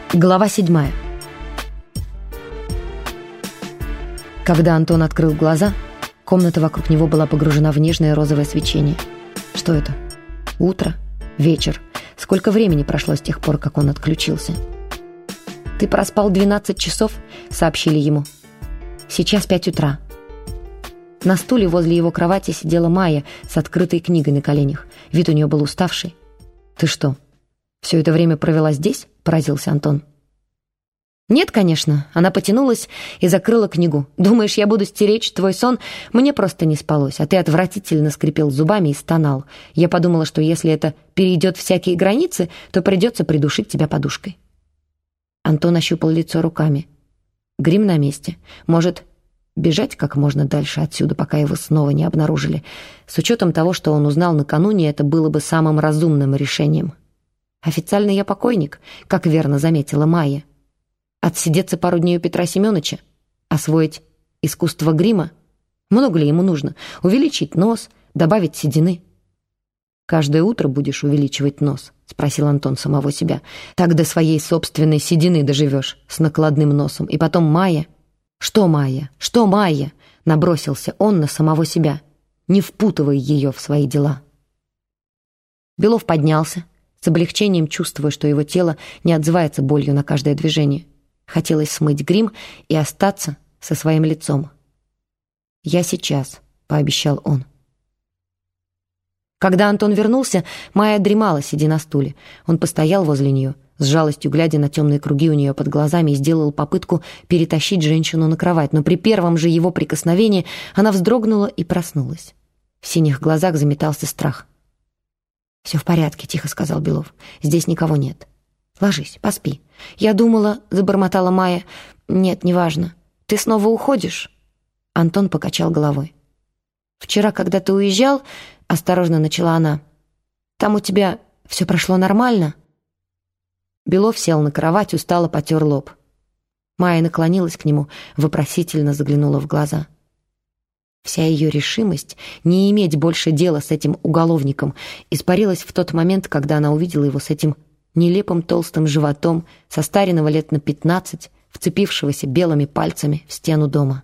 Глава 7. Когда Антон открыл глаза, комната вокруг него была погружена в нежное розовое свечение. Что это? Утро? Вечер? Сколько времени прошло с тех пор, как он отключился? «Ты проспал 12 часов», — сообщили ему. «Сейчас 5 утра». На стуле возле его кровати сидела Майя с открытой книгой на коленях. Вид у нее был уставший. «Ты что, все это время провела здесь?» — поразился Антон. «Нет, конечно». Она потянулась и закрыла книгу. «Думаешь, я буду стеречь твой сон? Мне просто не спалось, а ты отвратительно скрипел зубами и стонал. Я подумала, что если это перейдет всякие границы, то придется придушить тебя подушкой». Антон ощупал лицо руками. Грим на месте. Может, бежать как можно дальше отсюда, пока его снова не обнаружили. С учетом того, что он узнал накануне, это было бы самым разумным решением. «Официально я покойник», как верно заметила Майя. Отсидеться пару дней у Петра Семеновича? Освоить искусство грима? Много ли ему нужно? Увеличить нос, добавить седины? «Каждое утро будешь увеличивать нос?» — спросил Антон самого себя. «Так до своей собственной седины доживешь с накладным носом. И потом Майя...» «Что Майя? Что Майя?» — набросился он на самого себя. «Не впутывай ее в свои дела». Белов поднялся, с облегчением чувствуя, что его тело не отзывается болью на каждое движение. Хотелось смыть грим и остаться со своим лицом. «Я сейчас», — пообещал он. Когда Антон вернулся, Майя дремала, сидя на стуле. Он постоял возле нее, с жалостью глядя на темные круги у нее под глазами, и сделал попытку перетащить женщину на кровать, но при первом же его прикосновении она вздрогнула и проснулась. В синих глазах заметался страх. «Все в порядке», — тихо сказал Белов. «Здесь никого нет. Ложись, поспи». «Я думала», — забормотала Майя. «Нет, неважно. Ты снова уходишь?» Антон покачал головой. «Вчера, когда ты уезжал», — осторожно начала она, «там у тебя все прошло нормально?» Белов сел на кровать, устало потер лоб. Майя наклонилась к нему, вопросительно заглянула в глаза. Вся ее решимость не иметь больше дела с этим уголовником испарилась в тот момент, когда она увидела его с этим нелепым толстым животом, состаренного лет на 15, вцепившегося белыми пальцами в стену дома.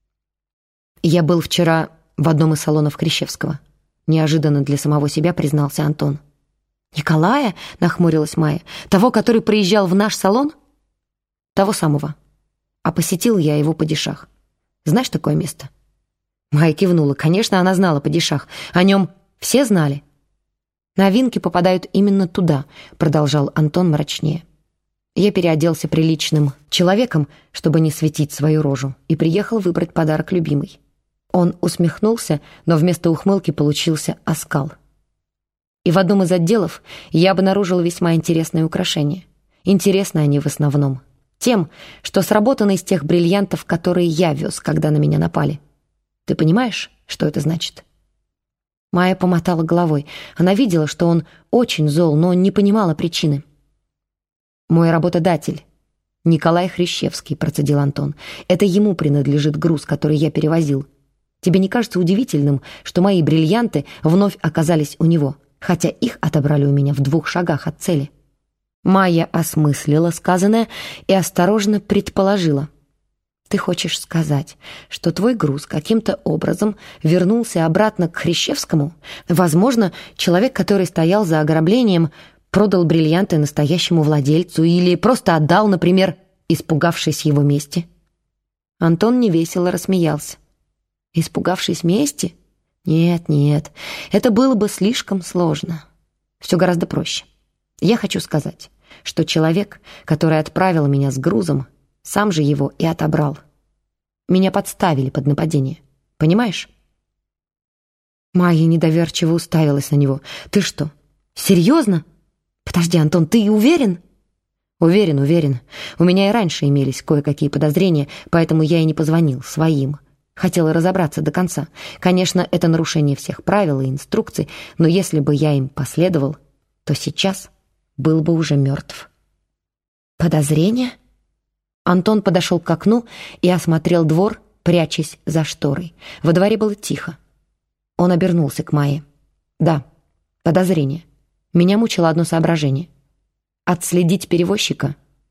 «Я был вчера в одном из салонов Крещевского», — неожиданно для самого себя признался Антон. «Николая?» — нахмурилась Майя. «Того, который приезжал в наш салон?» «Того самого. А посетил я его падишах. Знаешь такое место?» Майя кивнула. Конечно, она знала падишах. О нем все знали. «Новинки попадают именно туда», — продолжал Антон мрачнее. «Я переоделся приличным человеком, чтобы не светить свою рожу, и приехал выбрать подарок любимой». Он усмехнулся, но вместо ухмылки получился оскал. «И в одном из отделов я обнаружил весьма интересные украшения. Интересны они в основном тем, что сработаны из тех бриллиантов, которые я вез, когда на меня напали. Ты понимаешь, что это значит?» Майя помотала головой. Она видела, что он очень зол, но не понимала причины. «Мой работодатель, Николай Хрящевский», — процедил Антон. «Это ему принадлежит груз, который я перевозил. Тебе не кажется удивительным, что мои бриллианты вновь оказались у него, хотя их отобрали у меня в 2 шагах от цели?» Майя осмыслила сказанное и осторожно предположила. «Ты хочешь сказать, что твой груз каким-то образом вернулся обратно к Хрящевскому? Возможно, человек, который стоял за ограблением, продал бриллианты настоящему владельцу или просто отдал, например, испугавшись его мести?» Антон невесело рассмеялся. «Испугавшись мести? Нет, нет, это было бы слишком сложно. Все гораздо проще. Я хочу сказать, что человек, который отправил меня с грузом, сам же его и отобрал. Меня подставили под нападение. Понимаешь?» Майя недоверчиво уставилась на него. «Ты что, серьезно? Подожди, Антон, ты уверен?» «Уверен, уверен. У меня и раньше имелись кое-какие подозрения, поэтому я и не позвонил своим. Хотела разобраться до конца. Конечно, это нарушение всех правил и инструкций, но если бы я им последовал, то сейчас был бы уже мертв». «Подозрения?» Антон подошел к окну и осмотрел двор, прячась за шторой. Во дворе было тихо. Он обернулся к Майе. «Да, подозрение. Меня мучило одно соображение. Отследить перевозчика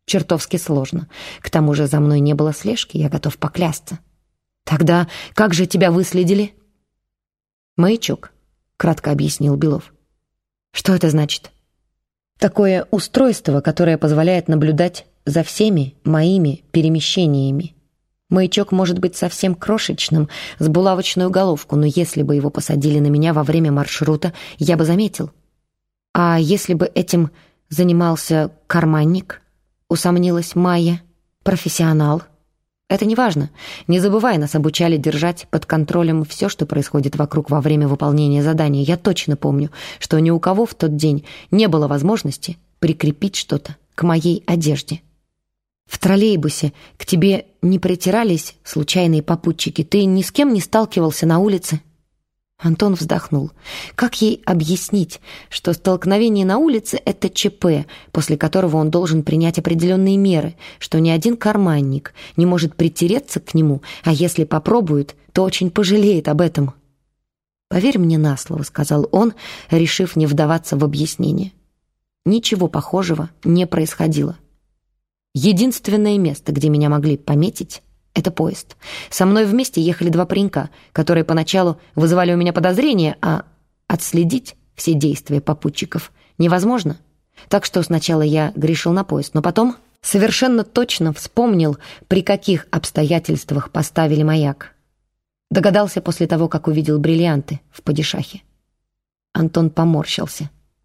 Чертовски сложно. К тому же за мной не было слежки, я готов поклясться. Тогда как же тебя выследили? Маячок, кратко объяснил Белов. Что это значит? Такое устройство, которое позволяет наблюдать за всеми моими перемещениями. Маячок может быть совсем крошечным, с булавочную головку, но если бы его посадили на меня во время маршрута, я бы заметил. А если бы этим занимался карманник? Усомнилась Майя. Профессионал. Это не важно. Не забывай, нас обучали держать под контролем все, что происходит вокруг во время выполнения задания. Я точно помню, что ни у кого в тот день не было возможности прикрепить что-то к моей одежде. В троллейбусе к тебе не притирались случайные попутчики? Ты ни с кем не сталкивался на улице? Антон вздохнул. Как ей объяснить, что столкновение на улице — это ЧП, после которого он должен принять определенные меры, что ни один карманник не может притереться к нему, а если попробует, то очень пожалеет об этом? «Поверь мне на слово», — сказал он, решив не вдаваться в объяснение. Ничего похожего не происходило. Единственное место, где меня могли пометить, это поезд. Со мной вместе ехали два паренька, которые поначалу вызывали у меня подозрения, а отследить все действия попутчиков невозможно. Так что сначала я грешил на поезд, но потом совершенно точно вспомнил, при каких обстоятельствах поставили маяк. Догадался после того, как увидел бриллианты в падишахе. Антон поморщился.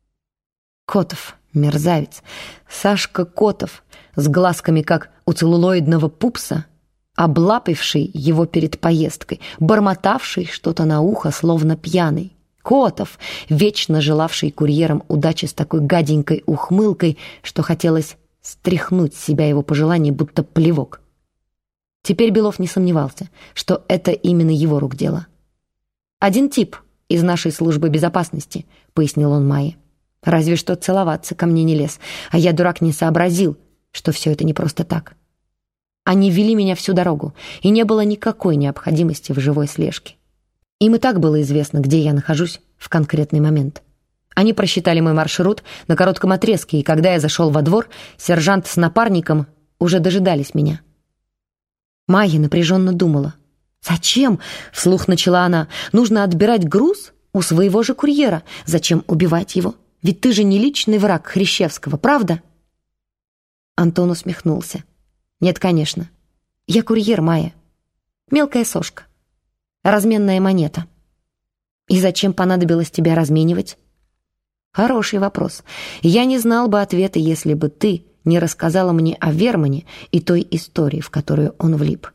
Котов, мерзавец, Сашка Котов, с глазками, как у целлулоидного пупса, облапивший его перед поездкой, бормотавший что-то на ухо, словно пьяный. Котов, вечно желавший курьерам удачи с такой гаденькой ухмылкой, что хотелось стряхнуть с себя его пожелание, будто плевок. Теперь Белов не сомневался, что это именно его рук дело. «Один тип из нашей службы безопасности», — пояснил он Майе. «Разве что целоваться ко мне не лез, а я, дурак, не сообразил, что все это не просто так. Они вели меня всю дорогу, и не было никакой необходимости в живой слежке. Им и так было известно, где я нахожусь в конкретный момент. Они просчитали мой маршрут на коротком отрезке, и когда я зашел во двор, сержант с напарником уже дожидались меня». Майя напряженно думала. «Зачем?» — вслух начала она. «Нужно отбирать груз у своего же курьера. Зачем убивать его? Ведь ты же не личный враг Хрящевского, правда?» Антон усмехнулся. «Нет, конечно. Я курьер, Майя. Мелкая сошка. Разменная монета. И зачем понадобилось тебя разменивать?» «Хороший вопрос. Я не знал бы ответа, если бы ты не рассказала мне о Вермане и той истории, в которую он влип».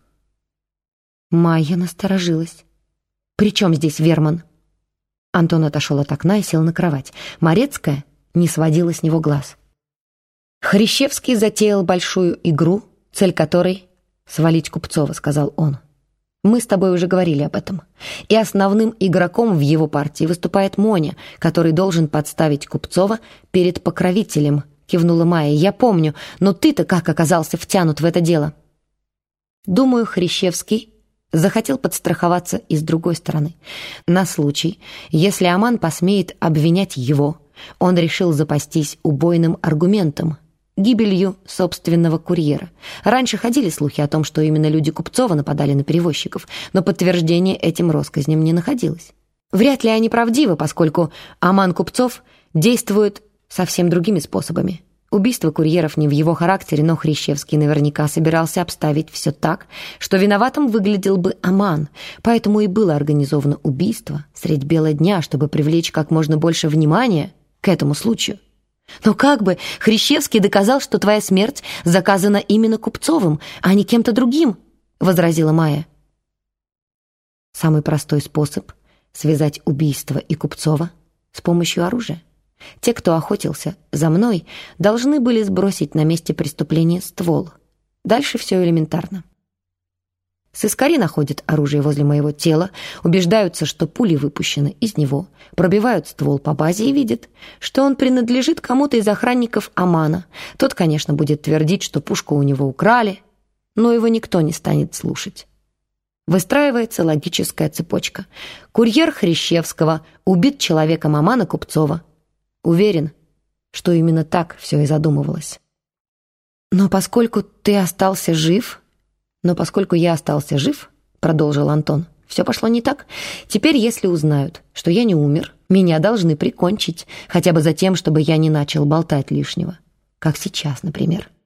Майя насторожилась. «При чем здесь Верман?» Антон отошел от окна и сел на кровать. Морецкая не сводила с него глаз. «Хрящевский затеял большую игру, цель которой — свалить Купцова», — сказал он. «Мы с тобой уже говорили об этом. И основным игроком в его партии выступает Моня, который должен подставить Купцова перед покровителем», — кивнула Майя. «Я помню, но ты-то как оказался втянут в это дело?» «Думаю, Хрящевский захотел подстраховаться и с другой стороны. На случай, если Аман посмеет обвинять его, он решил запастись убойным аргументом — гибелью собственного курьера. Раньше ходили слухи о том, что именно люди Купцова нападали на перевозчиков, но подтверждения этим россказням не находилось. Вряд ли они правдивы, поскольку Аман Купцов действует совсем другими способами. Убийство курьеров не в его характере, но Хрящевский наверняка собирался обставить все так, что виноватым выглядел бы Аман, поэтому и было организовано убийство средь бела дня, чтобы привлечь как можно больше внимания к этому случаю. «Но как бы Хрящевский доказал, что твоя смерть заказана именно Купцовым, а не кем-то другим?» — возразила Майя. «Самый простой способ — связать убийство и Купцова с помощью оружия. Те, кто охотился за мной, должны были сбросить на месте преступления ствол. Дальше все элементарно. Сыскари находят оружие возле моего тела, убеждаются, что пули выпущены из него, пробивают ствол по базе и видят, что он принадлежит кому-то из охранников Амана. Тот, конечно, будет твердить, что пушку у него украли, но его никто не станет слушать. Выстраивается логическая цепочка. Курьер Хрящевского убит человеком Амана Купцова. Уверен, что именно так все и задумывалось». Но поскольку я остался жив, продолжил Антон, все пошло не так. Теперь, если узнают, что я не умер, меня должны прикончить, хотя бы за тем, чтобы я не начал болтать лишнего. Как сейчас, например.